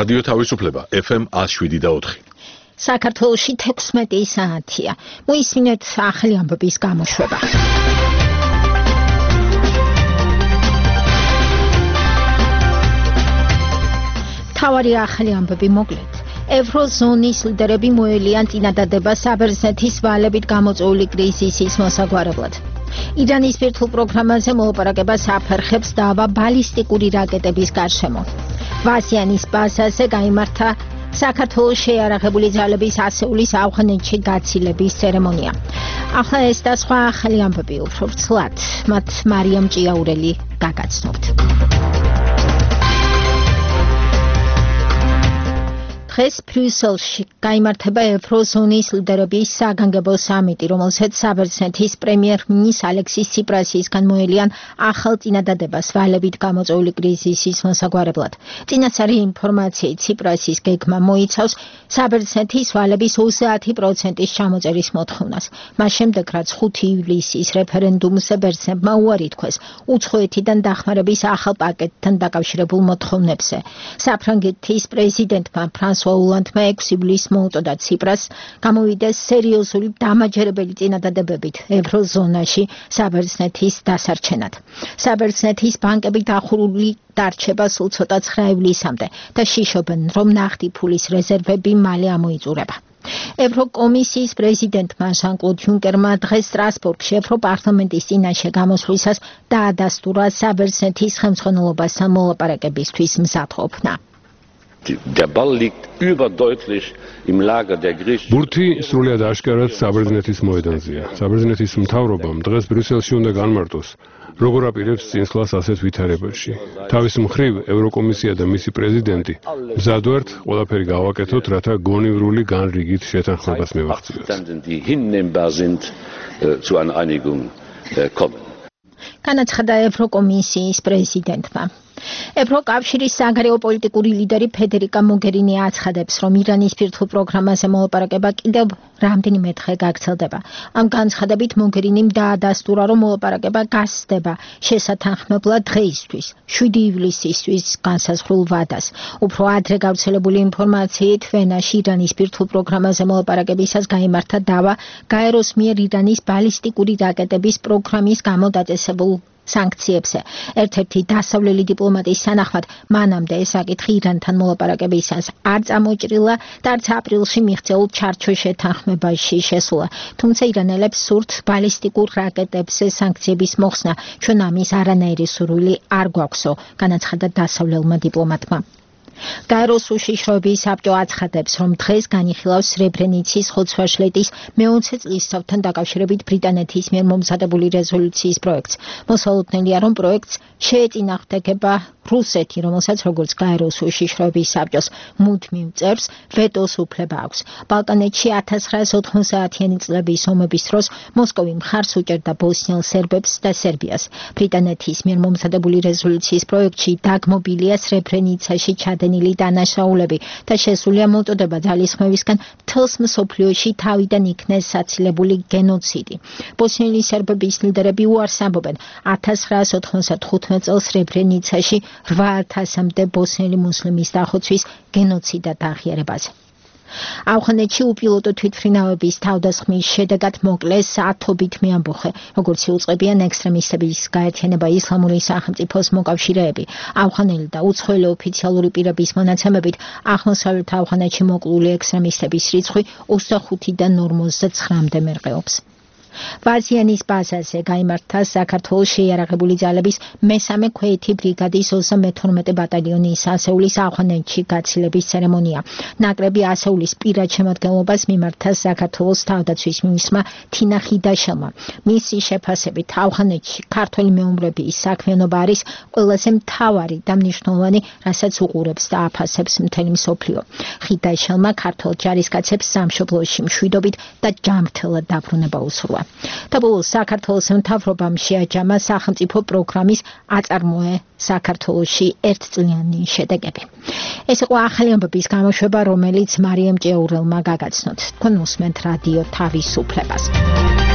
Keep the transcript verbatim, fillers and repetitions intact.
რადიო თავისუფლება F M one oh seven და four. საქართველოში თექვსმეტი საათია. მოისმინეთ ახალი ამბების გამოშვება. თავარი ახალი ამბები მოკლედ. ევროზონის ლიდერები მოელიან წინადადება საბერძნეთის ვალებით გამოწვეული კრიზისის მოსაგვარებლად. ირანის ბირთვულ პროგრამაზე მოლაპარაკებას აფერხებს დავა ბალისტიკური რაკეტების გარშემო. ვასიანის ბაზაზე გაიმართა საქართველოს შეიარაღებული ძალების ასეულის ავღანეთში გაცილების ცერემონია. ახლა ეს და სხვა ახალი ამბები უფრო ვრცლად, მათ მარიამ ჭიაურელი გაგაცნობთ. დღეს ბრიუსელში გაიმართება ევროზონის ლიდერების საგანგებო სამიტი, რომელსაც საბერძნეთის პრემიერ-მინისტრ ალექსის ციპრასისგან მოელიან ახალ წინადადებას ვალებით გამოწვეული კრიზისის მოსაგვარებლად. წინასწარი ინფორმაციით ციპრასის გეგმა მოიცავს საბერძნეთის ვალების ოცდაათი პროცენტის ჩამოწერის მოთხოვნას. მას შემდეგ, რაც ხუთი ივლისის რეფერენდუმზე ბერძნებმა უარი თქვეს უცხოეთიდან დახმარების ახალ პაკეტთან დაკავშირებულ მოთხოვნებზე. საფრანგეთის პრეზიდენტმა ფრანსუა ოლანდმა ექვსი ივლისს მოუწოდა ციპრას გამოვიდეს სერიოზული დამაჯერებელი წინადადებებით ევროზონაში საბერძნეთის დასარჩენად. საბერძნეთის ბანკები დახურული დარჩება სულ ცოტა ცხრა ივლისამდე და შიშობენ, რომ ნახტი ფულის რეზერვები მალე ამოიწურება. ევროკომისიის პრეზიდენტმა ჟან-კლოდ იუნკერმა დღეს სტრასბურგში ევროპარლამენტის წინაშე გამოსვლისას დაადასტურა საბერძნეთის ხელმძღვანელობასთან მოლაპარაკებისთვის მზადყოფნა. Der Ball liegt überdeutlich im Lager der Griechen. Ბურთი სრულიად აშკარად საბერძნეთის მოედანზეა. საბერძნეთის მთავრობამ დღეს ბრიუსელში უნდა განმარტოს, როგორ აპირებს წინსვლას ასეთ ვითარებაში. თავის მხრივ ევროკომისია და მისი პრეზიდენტი მზად ვართ ყველაფერი გავაკეთოთ, რათა გონივრული განრიგით შეთანხმებას მივაღწიოთ. განაცხადა ევროკომისიის პრეზიდენტმა. ევროკავშირის საგარეო პოლიტიკური ლიდერი ფედერიკა მოგერინი აცხადებს, რომ ირანის ბირთვულ პროგრამაზე მოლაპარაკება კიდევ რამდენიმე დღე გაგრძელდება. ამ განცხადებით მოგერინიმ დაადასტურა, რომ მოლაპარაკება გასცდება შესათანხმებლად დღეისთვის, შვიდი ივლისისთვის განსაზღვრულ ვადას. უფრო ადრე გავრცელებული ინფორმაციით, ვენაში ირანის ბირთვულ პროგრამაზე მოლაპარაკებისას გაიმართა დავა გაეროს მიერ ირანის ბალისტიკური რაკეტების პროგრამის გამოდაწესებულ სანქციებზე. ერთ-ერთი დასავლელი დიპლომატის სანახმად, მანამდე ეს საკითხი ირანთან მოლაპარაკებისას არ წამოჭრილა და არც აპრილში მიღწეულ ჩარჩო შეთანხმებაში შესულა. თუმცა ირანელებს სურთ ბალისტიკურ რაკეტებზე სანქციების მოხსნა. ჩვენ ამის არანაირი სურვილი არ გვაქვსო, განაცხადა დასავლელმა დიპლომატმა. გაეროს უშიშროების საბჭო აცხადებს, რომ დღეს განიხილავს სრებრენიცის ხოცვაშლეთის მეოცე წლისთავთან დაკავშირებით ბრიტანეთის მიერ მომზადებული რეზოლუციის პროექტს. მოსალოდნელია, რომ პროექტს შეეწინააღმდეგება რუსეთი, რომელსაც როგორც გაეროს უშიშროების საბჭოს მუდმივ წევრს ვეტოს უფლება აქვს. ბალკანეთში ათას ცხრაას ოთხმოცდაათიანი წლების ომების დროს მოსკოვი მხარს უჭერდა ბოსნიელ სერბებს და სერბიას. ბრიტანეთის მიერ მომზადებული რეზოლუციის პროექტში დაგმობილია სრებრენიცაში ჩადენილი დანაშაულები და შესულია მოწოდება ძალისხმევისგან მთელს მსოფლიოში თავიდან იქნეს საცილებული გენოციდი. ბოსნიელი სერბების ლიდერები უარს ამბობენ ათას ცხრაას ოთხმოცდათხუთმეტ წელს სრებრენიცაში რვა ათასამდე ბოსნიელი მუსლიმის დახოცვის გენოციდად აღიარებაზე. ავღანეთში უპილოტო თვითმფრინავების თავდასხმის შედეგად მოკლეს ათობით მეამბოხე, როგორც იუწყებიან ექსტრემისტების გაერთიანება ისლამური სახელმწიფოს მოკავშირეები. ავღანელი და უცხოელი ოფიციალური პირების მონაცემებით აღმოსავლეთ ავღანეთში მოკლული ექსტრემისტების რიცხვი ოცდახუთიდან ორმოცდაცხრამდე მერყეობს. ვაზიანის ბაზაზე გაიმართა საქართველოს შეიარაღებული ძალების მესამე ქვეითი ბრიგადის ოცდამეთორმეტე ბატალიონის ასეულის ავღანეთში გაცილების ცერემონია. ნაკრები ასეულის პირად შემადგენლობას მიმართა საქართველოს თავდაცვის მინისტრმა თინა ხიდაშელმა. მისი შეფასებით ავღანეთში ქართველი მეომრების საქმიანობა არის ყველაზე მთავარი და მნიშვნელოვანი, რასაც უყურებს და აფასებს მთელი მსოფლიო. ხიდაშელმა ქართველ ჯარისკაცებს სამშობლოში მშვიდობით და ჯანმრთელად დაბრუნება უსურვა. და ბოლოს საქართველოს მთავრობამ შეაჯამა სახელმწიფო პროგრამის აწარმოე საქართველოში ერთწლიანი შედეგები. ეს იყო ახალი ამბების გამოშვება, რომელიც მარიამ ჭიაურელმა გაგაცნოთ. თქვენ უსმენთ რადიო თავისუფლებას.